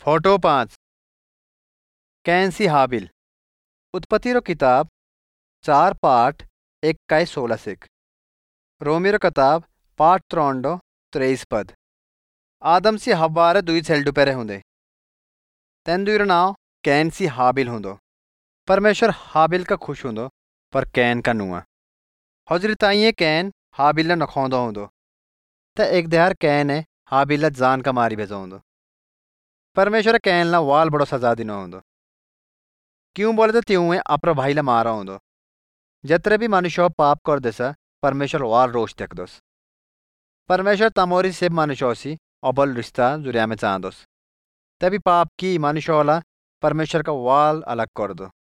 Photo 5 कैंसी हाबिल उत्पत्ति रो किताब 4 पाठ 21-16 सिक रोमी रो किताब पाठ 3 पद आदम सी हव्वा रे दुई सेल्डू पेरे हुंदे तैन दुई रो नाव कैन सी हाबिल हुंदो। परमेश्वर हाबिल का खुश हुंदो पर कैन का नुआ हजरी ताइए कैन हाबिल ने नखौंदो हुंदो ते एक दहार कैन है हाबिल ला जान का मारी भेजो हुंदो। परमेश्वर कैन ला वाल बड़ो सजा दिनो हुंदो क्यों बोले तो त्यों है अपरा भाई ला मारा हुंदो। जतरे भी मनुष्य पाप कर देसा परमेश्वर वाल रोष देखदोस। परमेश्वर तमोरी से मनुष्योसी अबल रिश्ता जुरिया में चांदोस तभी पाप की मनुष्योला परमेश्वर का वाल अलग कर दो।